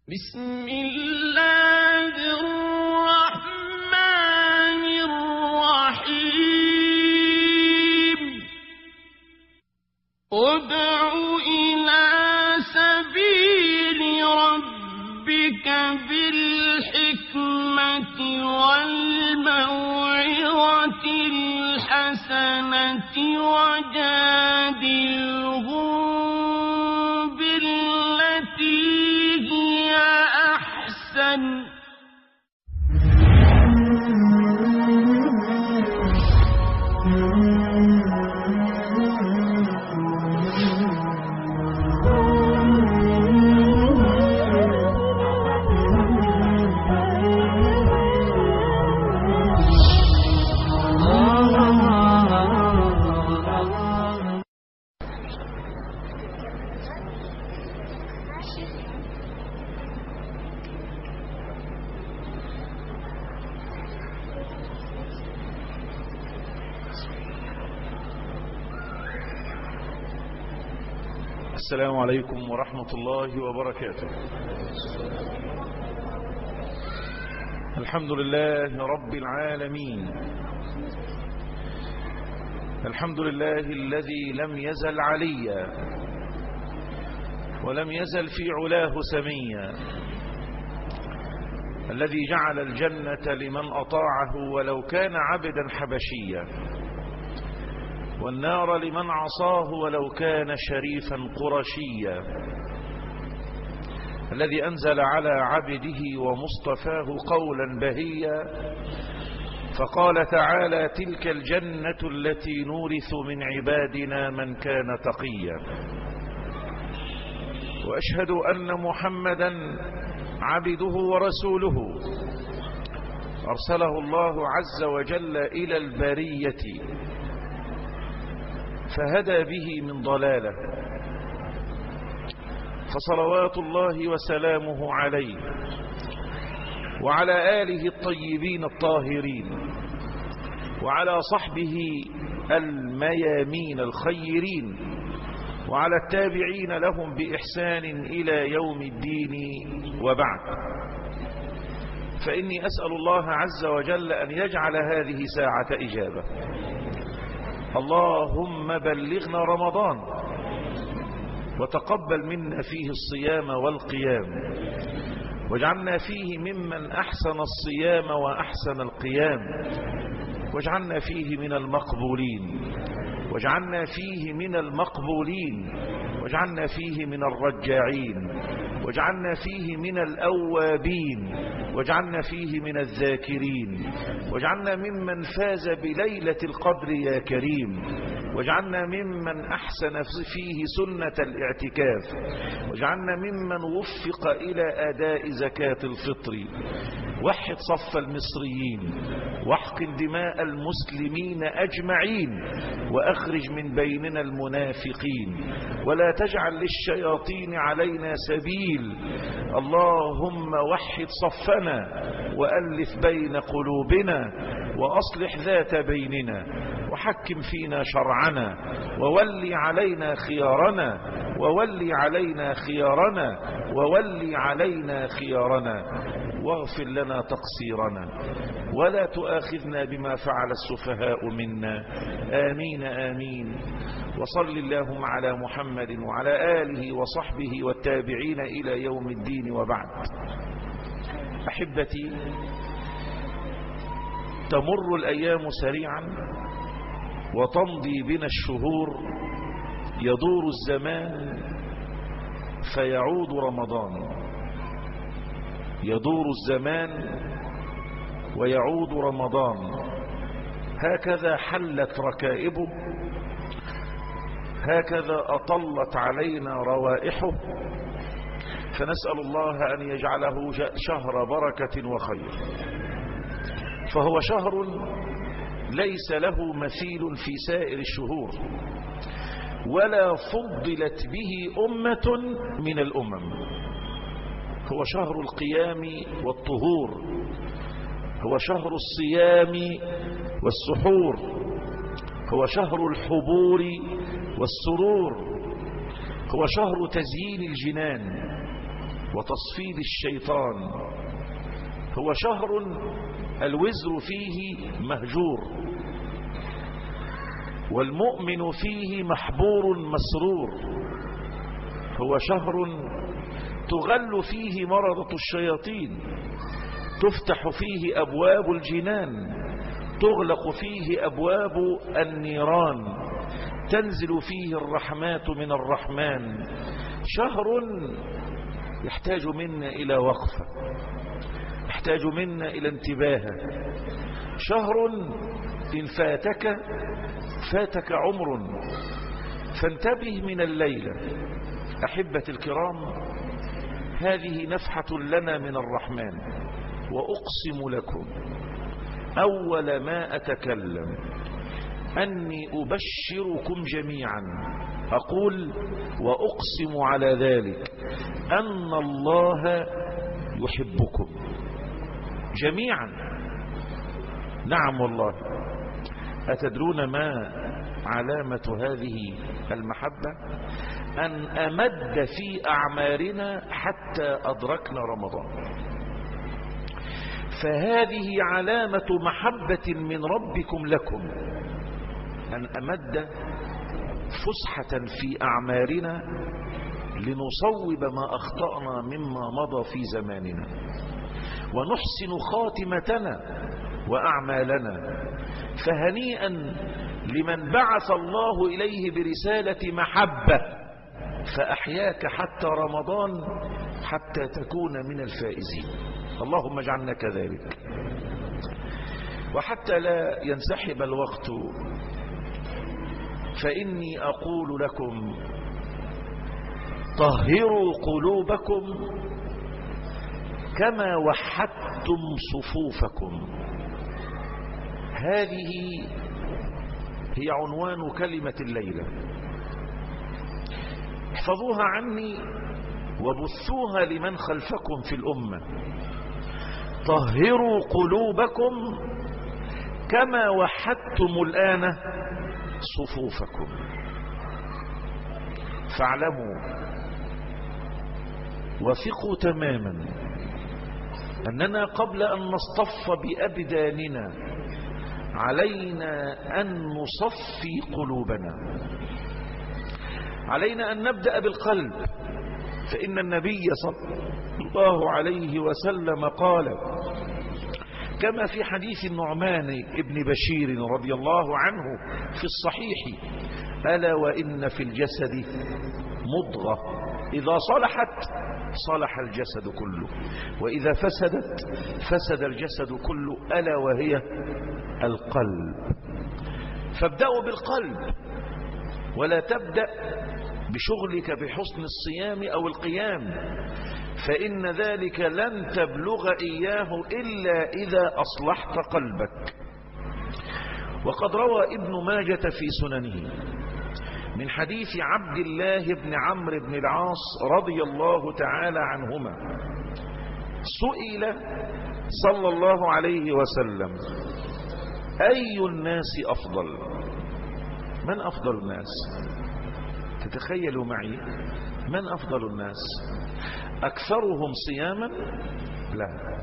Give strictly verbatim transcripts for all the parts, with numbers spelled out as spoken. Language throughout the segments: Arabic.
بسم الله الرحمن الرحيم ادع إلى سبيل ربك بالحكمة والموعظة الحسنة وجادلهم بالتي هي أحسن السلام عليكم ورحمة الله وبركاته. الحمد لله رب العالمين، الحمد لله الذي لم يزل عليا ولم يزل في علاه سميا، الذي جعل الجنة لمن أطاعه ولو كان عبدا حبشيا، والنار لمن عصاه ولو كان شريفا قرشيا، الذي أنزل على عبده ومصطفاه قولا بهيا فقال تعالى: تلك الجنة التي نورث من عبادنا من كان تقيا. وأشهد أن محمدا عبده ورسوله أرسله الله عز وجل إلى البرية فهدى به من ضلاله، فصلوات الله وسلامه عليه وعلى آله الطيبين الطاهرين وعلى صحبه الميامين الخيرين وعلى التابعين لهم بإحسان إلى يوم الدين. وبعد، فإني أسأل الله عز وجل أن يجعل هذه ساعة إجابة. اللهم بلغنا رمضان وتقبل منا فيه الصيام والقيام، واجعلنا فيه ممن أحسن الصيام وأحسن القيام، واجعلنا فيه من المقبولين، واجعلنا فيه من المقبولين، واجعلنا فيه من الرجاعين، واجعلنا فيه من الأوابين، واجعلنا فيه من الذاكرين، واجعلنا ممن فاز بليلة القدر يا كريم، واجعلنا ممن أحسن فيه سنة الاعتكاف، واجعلنا ممن وفق إلى أداء زكاة الفطر. وحد صف المصريين، واحقن دماء المسلمين أجمعين، وأخرج من بيننا المنافقين، ولا تجعل للشياطين علينا سبيل. اللهم وحد صفنا وألف بين قلوبنا وأصلح ذات بيننا، وحكم فينا شرعنا، وولي علينا خيارنا، وولي علينا خيارنا، وولي علينا خيارنا، واغفر لنا تقصيرنا، ولا تؤاخذنا بما فعل السفهاء منا. آمين آمين. وصل اللهم على محمد وعلى آله وصحبه والتابعين إلى يوم الدين. وبعد، أحبتي، تمر الأيام سريعا وتمضي بنا الشهور، يدور الزمان فيعود رمضان، يدور الزمان ويعود رمضان، هكذا حلت ركائبه، هكذا أطلت علينا روائحه، فنسأل الله أن يجعله شهر بركة وخير. فهو شهر ليس له مثيل في سائر الشهور، ولا فضلت به أمة من الأمم. هو شهر القيام والطهور، هو شهر الصيام والسحور، هو شهر الحبور والسرور، هو شهر تزيين الجنان، وتصفيد الشيطان. هو شهر الوزر فيه مهجور، والمؤمن فيه محبور مسرور. هو شهر تغل فيه مرضة الشياطين، تفتح فيه أبواب الجنان، تغلق فيه أبواب النيران، تنزل فيه الرحمات من الرحمن. شهر يحتاج منا إلى وقفة، يحتاج منا إلى انتباه. شهر إن فاتك فاتك عمر، فانتبه من الليلة. أحبة الكرام، هذه نفحة لنا من الرحمن. وأقسم لكم أول ما أتكلم أني أبشركم جميعا، أقول وأقسم على ذلك أن الله يحبكم جميعا. نعم والله. أتدرون ما علامة هذه المحبة؟ أن أمد في أعمارنا حتى أدركنا رمضان. فهذه علامة محبة من ربكم لكم، أن أمد فسحة في أعمارنا لنصوب ما أخطأنا مما مضى في زماننا، ونحسن خاتمتنا وأعمالنا. فهنيئا لمن بعث الله إليه برسالة محبة فأحياك حتى رمضان حتى تكون من الفائزين. اللهم اجعلنا كذلك. وحتى لا ينسحب الوقت، فإني أقول لكم طهروا قلوبكم كما وحدتم صفوفكم. هذه هي عنوان كلمة الليلة. احفظوها عني وبثوها لمن خلفكم في الأمة. طهروا قلوبكم كما وحدتم الآن صفوفكم. فاعلموا وثقوا تماما أننا قبل أن نصطف بأبداننا علينا أن نصفي قلوبنا. علينا أن نبدأ بالقلب، فإن النبي صلى الله عليه وسلم قال كما في حديث النعمان ابن بشير رضي الله عنه في الصحيح: ألا وإن في الجسد مضغة إذا صلحت صلح الجسد كله، وإذا فسدت فسد الجسد كله، ألا وهي القلب. فابدأوا بالقلب، ولا تبدأ بشغلك بحسن الصيام أو القيام، فإن ذلك لن تبلغ إياه إلا إذا أصلحت قلبك. وقد روى ابن ماجة في سننه من حديث عبد الله بن عمرو بن العاص رضي الله تعالى عنهما، سئل صلى الله عليه وسلم: أي الناس أفضل؟ من أفضل الناس؟ تتخيلوا معي من أفضل الناس؟ أكثرهم صياما؟ لا.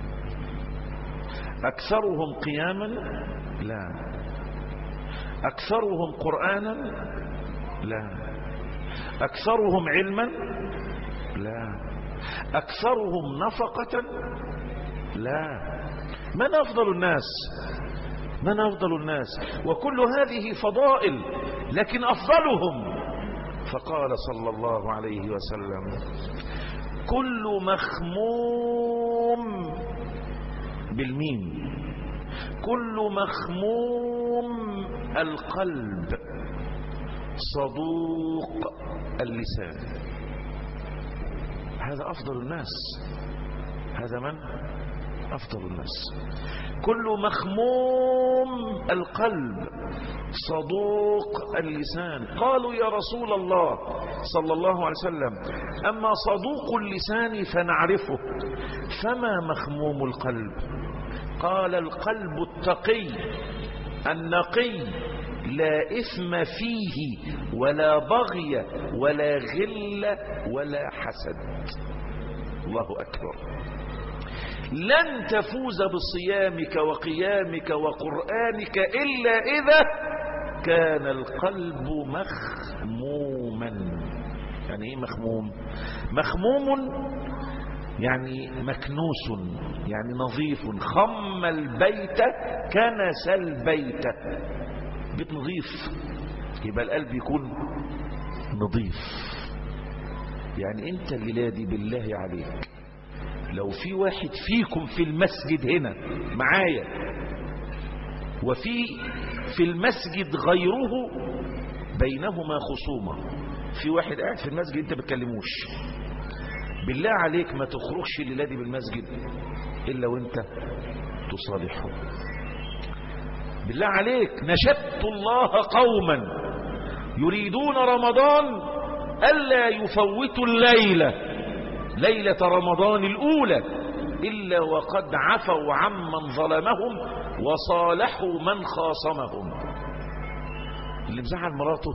أكثرهم قياما؟ لا. أكثرهم قرآنا؟ لا. أكثرهم علما؟ لا. أكثرهم نفقة؟ لا. من أفضل الناس؟ من أفضل الناس؟ وكل هذه فضائل، لكن أفضلهم فقال صلى الله عليه وسلم: كل مخموم بالميم، كل مخموم القلب صدوق اللسان. هذا أفضل الناس. هذا من؟ أفضل الناس. كل مخموم القلب صدوق اللسان. قالوا: يا رسول الله صلى الله عليه وسلم، أما صدوق اللسان فنعرفه، فما مخموم القلب؟ قال: القلب التقي النقي، لا إثم فيه ولا بغي ولا غل ولا حسد. الله أكبر. لن تفوز بصيامك وقيامك وقرآنك إلا إذا كان القلب مخموما. يعني ايه مخموم؟ مخموم يعني مكنوس، يعني نظيف. خم البيت كنس البيت، بيت نظيف، يبقى القلب يكون نظيف. يعني انت الليلة دي بالله عليك لو في واحد فيكم في المسجد هنا معايا وفي في المسجد غيره بينهما خصومة، في واحد قاعد في المسجد انت بتكلموش، بالله عليك ما تخرجش الليلة دي بالمسجد إلا وانت تصالحه. بالله عليك نشدت الله قوما يريدون رمضان ألا يفوتوا الليلة ليلة رمضان الأولى إلا وقد عفوا عمن ظلمهم وصالحوا من خاصمهم. اللي مزعل مراته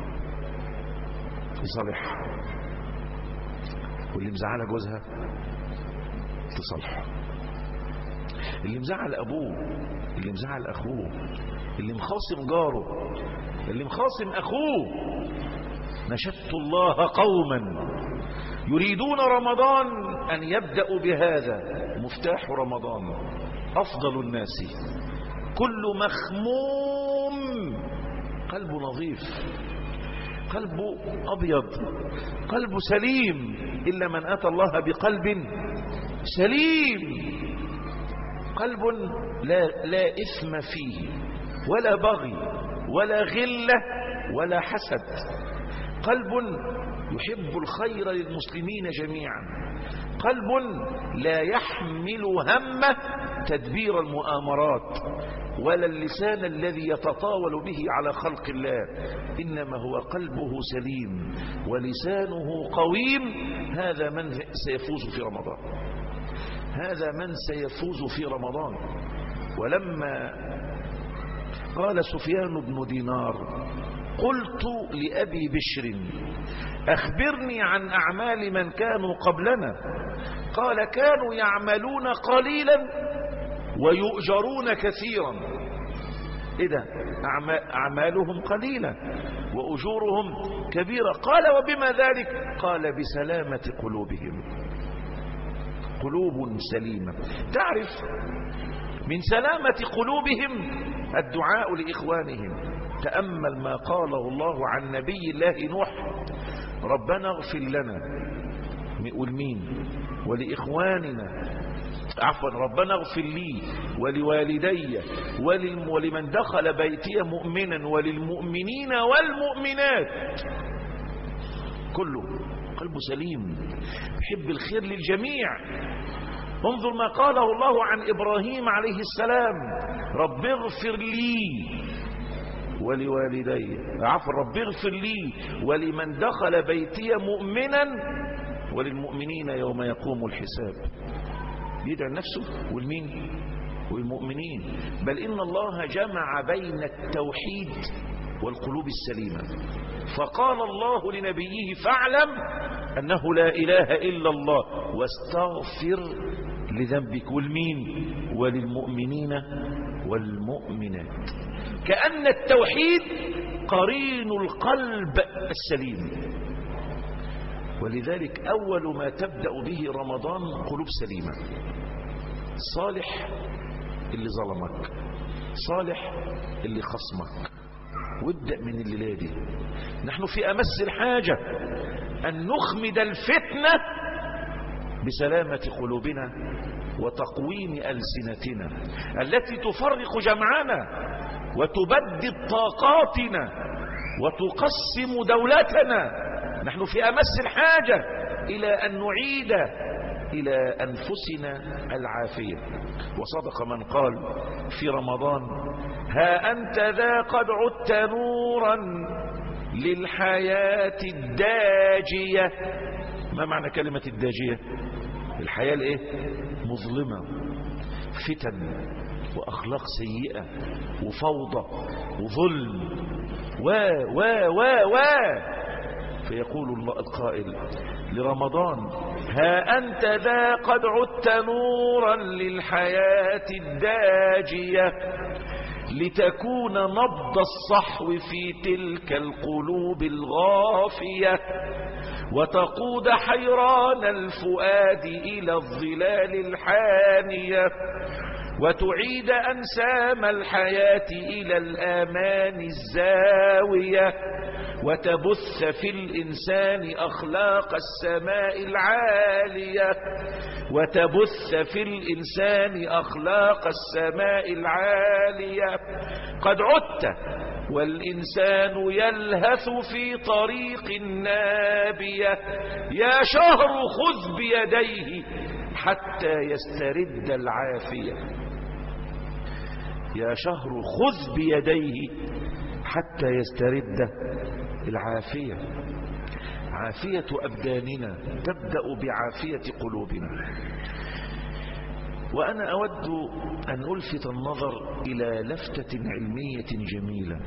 يصالحها، واللي مزعل جوزها تصالحه، اللي مزعل أبوه، اللي مزعل أخوه، اللي مخاصم جاره، اللي مخاصم أخوه. نشدت الله قوما يريدون رمضان أن يبدأوا بهذا مفتاح رمضان. أفضل الناس كل مخموم قلبه نظيف، قلبه أبيض، قلبه سليم، إلا من أتى الله بقلب سليم، قلب لا, لا إثم فيه ولا بغي ولا غلة ولا حسد، قلب يحب الخير للمسلمين جميعا، قلب لا يحمل هم تدبير المؤامرات ولا اللسان الذي يتطاول به على خلق الله، إنما هو قلبه سليم ولسانه قويم. هذا من سيفوز في رمضان، هذا من سيفوز في رمضان. ولما قال سفيان بن دينار قلت لأبي بشر أخبرني عن أعمال من كانوا قبلنا، قال كانوا يعملون قليلا ويؤجرون كثيرا. إيه ده؟ أعمالهم قليلة وأجورهم كبيرة. قال وبما ذلك؟ قال بسلامة قلوبهم، قلوب سليمة. تعرف من سلامة قلوبهم الدعاء لإخوانهم. تأمل ما قاله الله عن نبي الله نوح: ربنا اغفر لنا والمين ولإخواننا، عفوا ربنا اغفر لي ولوالدي ولمن دخل بيتي مؤمنا وللمؤمنين والمؤمنات. كله قلبه سليم، يحب الخير للجميع. انظر ما قاله الله عن إبراهيم عليه السلام: رب اغفر لي ولوالدي، عفوا رب اغفر لي ولمن دخل بيتي مؤمنا وللمؤمنين يوم يقوم الحساب. بيدعي نفسه والمين؟ والمؤمنين. بل إن الله جمع بين التوحيد والقلوب السليمة، فقال الله لنبيه: فاعلم أنه لا إله إلا الله واستغفر لذنبك، والمين؟ وللمؤمنين والمؤمنات. كأن التوحيد قرين القلب السليم. ولذلك أول ما تبدأ به رمضان قلوب سليمة. صالح اللي ظلمك، صالح اللي خصمك، وابدأ من الليلة دي. نحن في أمس الحاجة أن نخمد الفتنة بسلامة قلوبنا وتقويم ألسنتنا التي تفرق جمعنا وتبدد طاقاتنا وتقسم دولتنا. نحن في أمس الحاجة إلى أن نعيد إلى أنفسنا العافية. وصدق من قال في رمضان: ها أنت ذا قد عدت نورا للحياة الداجية. ما معنى كلمة الداجية؟ الحياة الايه؟ مظلمة، فتن وأخلاق سيئة وفوضى وظلم و و و و فيقول الله القائل لرمضان: ها أنت ذا قد عدت نورا للحياة الداجية لتكون نبض الصحو في تلك القلوب الغافية وتقود حيران الفؤاد إلى الظلال الحانية وتعيد أنسام الحياة إلى الآمان الزاوية وتبث في الإنسان أخلاق السماء العالية وتبث في الإنسان أخلاق السماء العالية. قد عدت والإنسان يلهث في طريق نابية يا شهر خذ بيديه حتى يسترد العافية. يا شهر خذ بيديه حتى يسترد العافية. عافية أبداننا تبدأ بعافية قلوبنا. وأنا أود أن ألفت النظر إلى لفتة علمية جميلة،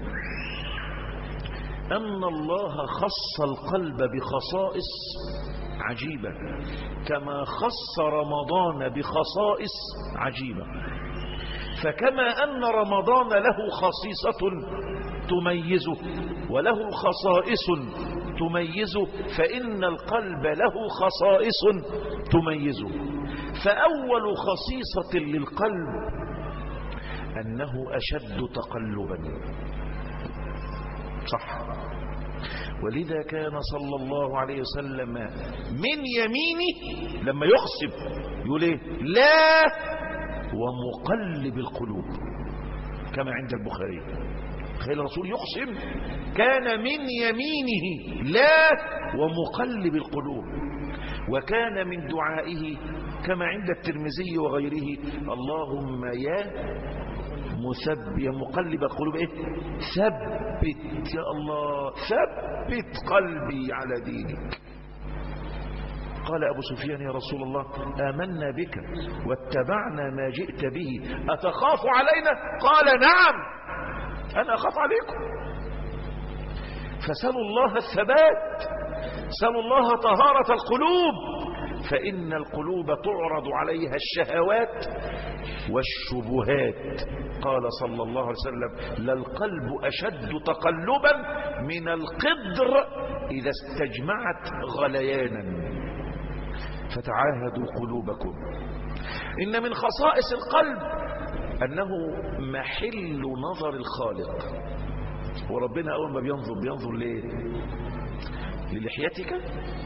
أن الله خص القلب بخصائص عجيبة كما خص رمضان بخصائص عجيبة. فكما أن رمضان له خصيصة تميزه وله خصائص تميزه فإن القلب له خصائص تميزه. فأول خصيصة للقلب أنه أشد تقلبا، صح؟ ولذا كان صلى الله عليه وسلم من يمينه لما يخصب يقول ايه؟ لا ومقلب القلوب، كما عند البخاري. تخيل الرسول يقسم كان من يمينه لا ومقلب القلوب. وكان من دعائه كما عند الترمذي وغيره اللهم يا مثبت يا مقلب القلوب ايه؟ ثبت يا الله ثبت قلبي على دينك. قال أبو سفيان يا رسول الله آمنا بك واتبعنا ما جئت به أتخاف علينا؟ قال نعم أنا أخاف عليكم. فسألوا الله الثبات، سألوا الله طهارة القلوب، فإن القلوب تعرض عليها الشهوات والشبهات. قال صلى الله عليه وسلم للقلب أشد تقلبا من القدر إذا استجمعت غليانا. فتعاهدوا قلوبكم. إن من خصائص القلب أنه محل نظر الخالق. وربنا أول ما بينظر بينظر ليه؟ للحيتك،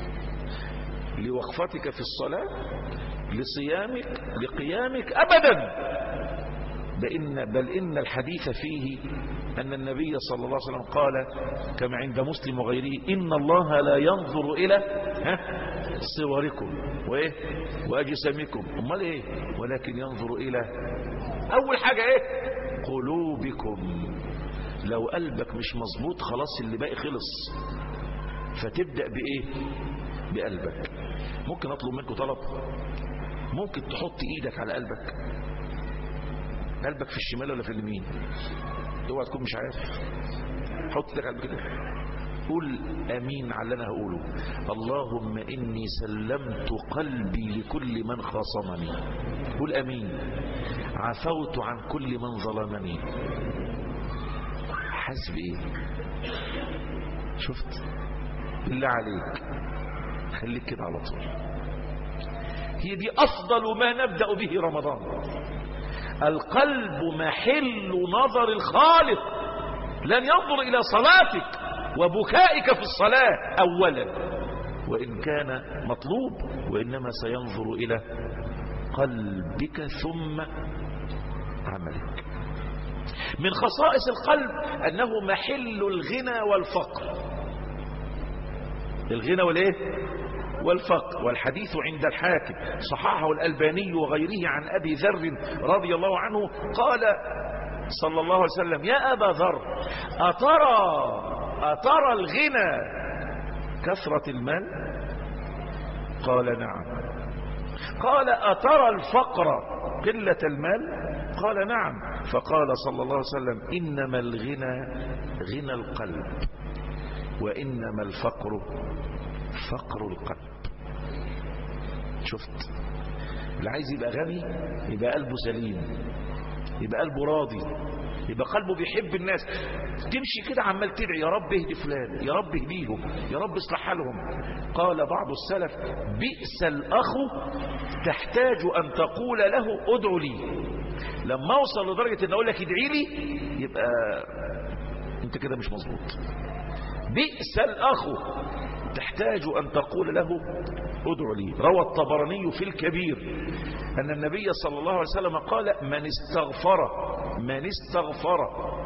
لوقفتك في الصلاة، لصيامك، لقيامك؟ أبدا. بإن بل إن الحديث فيه أن النبي صلى الله عليه وسلم قال كما عند مسلم وغيره إن الله لا ينظر إلى ها صوركم وإيه وأجسامكم، أمال إيه؟ ولكن ينظر إلى أول حاجة إيه؟ قلوبكم. لو قلبك مش مظبوط خلاص اللي باقي خلص. فتبدأ بإيه؟ بقلبك. ممكن أطلب منكم طلب؟ ممكن تحط إيدك على قلبك. قلبك في الشمال ولا في اليمين؟ اوعى تكون مش عارف. حط ايدك على كده، قول امين على اللي انا هقوله. اللهم اني سلمت قلبي لكل من خاصمني. قول امين. عفوت عن كل من ظلمني. حسب ايه؟ شفت؟ بالله عليك خليك كده على طول. هي دي افضل ما نبدأ به رمضان. القلب محل نظر الخالق. لن ينظر إلى صلاتك وبكائك في الصلاة أولا وإن كان مطلوب، وإنما سينظر إلى قلبك ثم عملك. من خصائص القلب أنه محل الغنى والفقر. الغنى والإيه؟ والفقر. والحديث عند الحاكم صححه الألباني وغيره عن أبي ذر رضي الله عنه قال صلى الله عليه وسلم يا أبا ذر أترى أترى الغنى كثرة المال؟ قال نعم. قال أترى الفقر قلة المال؟ قال نعم. فقال صلى الله عليه وسلم إنما الغنى غنى القلب وإنما الفقر فقر القلب. شفت؟ اللي عايز يبقى غني يبقى قلبه سليم، يبقى قلبه راضي، يبقى قلبه بيحب الناس. تمشي كده عمال تدعي يا رب اهدي فلان، يا رب اهديهم، يا رب اصلح حالهم. قال بعض السلف بئس الأخ تحتاج أن تقول له ادعو لي. لما اوصل لدرجة ان اقول لك ادعي لي يبقى انت كده مش مظبوط. بئس الأخ تحتاج أن تقول له ادعو لي. روى الطبراني في الكبير أن النبي صلى الله عليه وسلم قال من استغفر من استغفر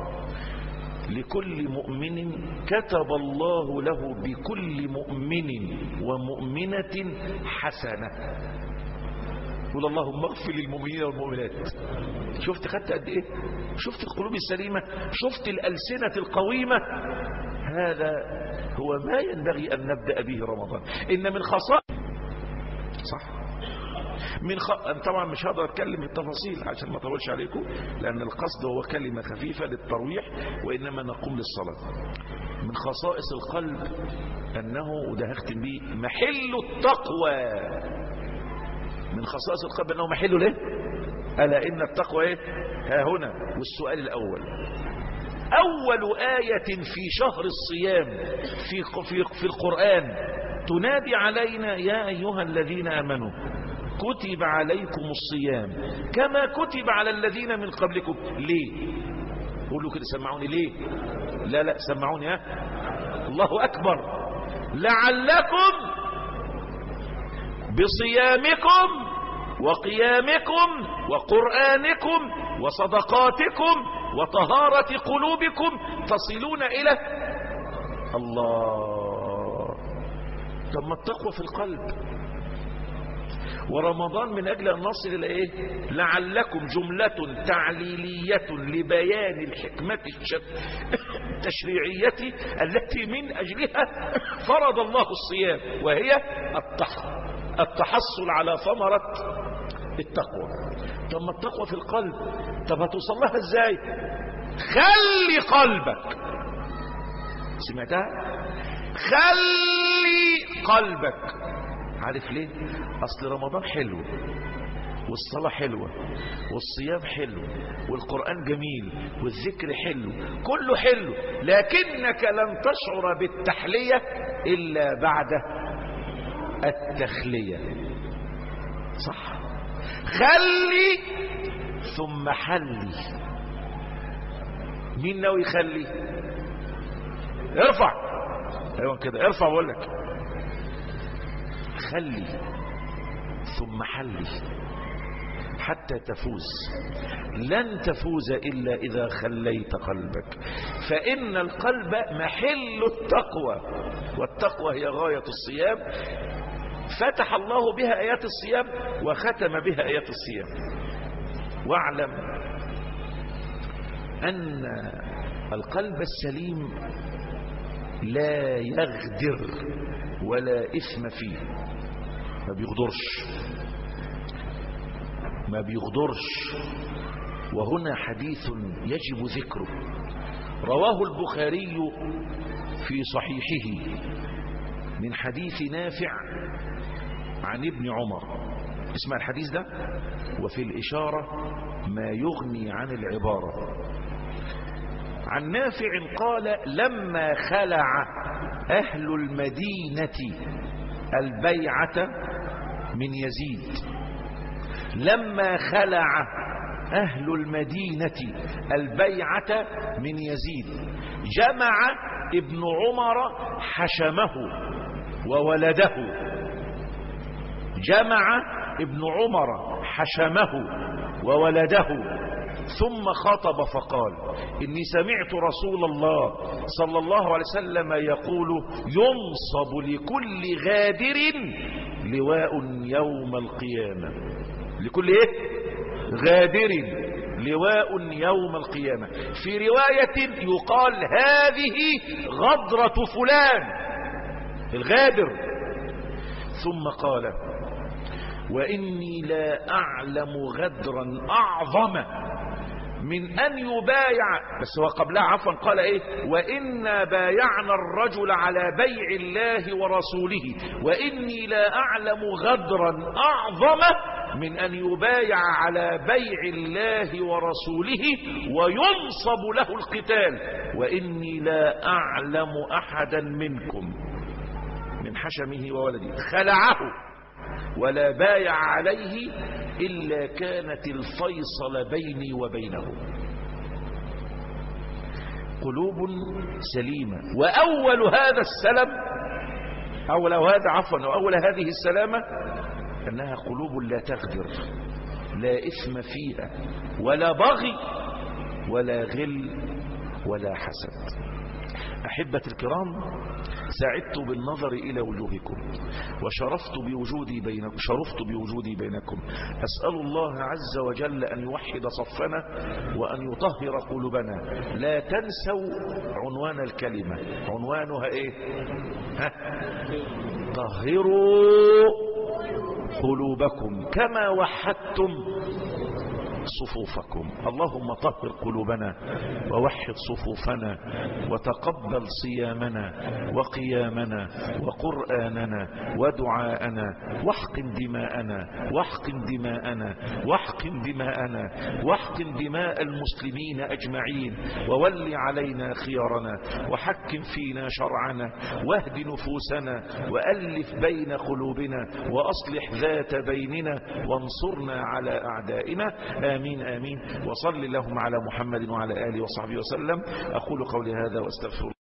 لكل مؤمن كتب الله له بكل مؤمن ومؤمنة حسنة. قول اللهم اغفر للمؤمنين والمؤمنات. شفت خدت قد ايه؟ شفت القلوب السليمة، شفت الألسنة القويمة. هذا هو ما ينبغي أن نبدأ به رمضان. إن من خصائص صح من خ... طبعا مش هقدر اتكلم بالتفاصيل عشان ما اطولش عليكم، لان القصد هو كلمه خفيفه للترويح، وانما نقوم للصلاه. من خصائص القلب انه، وده هختم بيه، محل التقوى. من خصائص القلب انه محل له، الا ان التقوى ايه؟ ها هنا. والسؤال الاول، اول ايه في شهر الصيام في في في القران تنادي علينا يا ايها الذين امنوا كتب عليكم الصيام كما كتب على الذين من قبلكم. ليه؟ قولوا كده، سمعوني. ليه؟ لا لا سمعوني. ها الله أكبر. لعلكم بصيامكم وقيامكم وقرآنكم وصدقاتكم وطهارة قلوبكم تصلون إلى الله. طب ما التقوى في القلب، ورمضان من أجل أن نصل إلى إيه؟ لعلكم جملة تعليلية لبيان الحكمة التشريعية التي من أجلها فرض الله الصيام، وهي التحصل على ثمرة التقوى. طب ما التقوى في القلب، طب هتوصل لها إزاي؟ خلي قلبك، سمعتها؟ خلي قلبك. عارف ليه؟ أصل رمضان حلو، والصلاة حلوة، والصيام حلو، والقرآن جميل، والذكر حلو، كله حلو، لكنك لن تشعر بالتحلية إلا بعد التخلية. صح؟ خلي ثم حلي. مين ناوي يخلي؟ ارفع. ايوه كده، ارفع بقول لك. خلي ثم حلي حتى تفوز. لن تفوز إلا إذا خليت قلبك، فإن القلب محل التقوى، والتقوى هي غاية الصيام. فتح الله بها آيات الصيام وختم بها آيات الصيام. واعلم أن القلب السليم لا يغدر ولا إثم فيه، ما بيغدرش ما بيغدرش وهنا حديث يجب ذكره. رواه البخاري في صحيحه من حديث نافع عن ابن عمر. اسمع الحديث ده، وفي الإشارة ما يغني عن العبارة. عن نافع قال لما خلع أهل المدينة البيعة من يزيد لما خلع أهل المدينة البيعة من يزيد جمع ابن عمر حشمه وولده جمع ابن عمر حشمه وولده ثم خطب فقال إني سمعت رسول الله صلى الله عليه وسلم يقول ينصب لكل غادر لواء يوم القيامة. لكل ايه؟ غادر لواء يوم القيامة. في رواية يقال هذه غدرة فلان الغادر. ثم قال وإني لا أعلم غدرا أعظم من أن يبايع، بس هو قبلها عفوا قال إيه؟ وإنا بايعنا الرجل على بيع الله ورسوله وإني لا أعلم غدرا أعظم من أن يبايع على بيع الله ورسوله وينصب له القتال، وإني لا أعلم أحدا منكم من حشمه وولده خلعه ولا بايع عليه إلا كانت الفيصل بيني وبينه. قلوب سليمة. وأول هذا السلم أول هذا عفوا وأول هذه السلامة أنها قلوب لا تغدر، لا إثم فيها ولا بغي ولا غل ولا حسد. أحبة الكرام، سعدت بالنظر إلى وجوهكم وشرفت بوجودي بينكم شرفت بوجودي بينكم. أسأل الله عز وجل أن يوحد صفنا وأن يطهر قلوبنا. لا تنسوا عنوان الكلمة، عنوانها إيه؟ ها؟ طهروا قلوبكم كما وحدتم صفوفكم. اللهم طهر قلوبنا ووحد صفوفنا وتقبل صيامنا وقيامنا وقرآننا ودعاءنا، واحقن دماءنا واحقن دماءنا واحقن دماءنا واحقن دماء المسلمين أجمعين، وول علينا خيارنا وحكم فينا شرعنا واهد نفوسنا وألف بين قلوبنا وأصلح ذات بيننا وانصرنا على أعدائنا. آمين آمين. وصل اللهم على محمد وعلى آله وصحبه وسلم. أقول قولي هذا واستغفر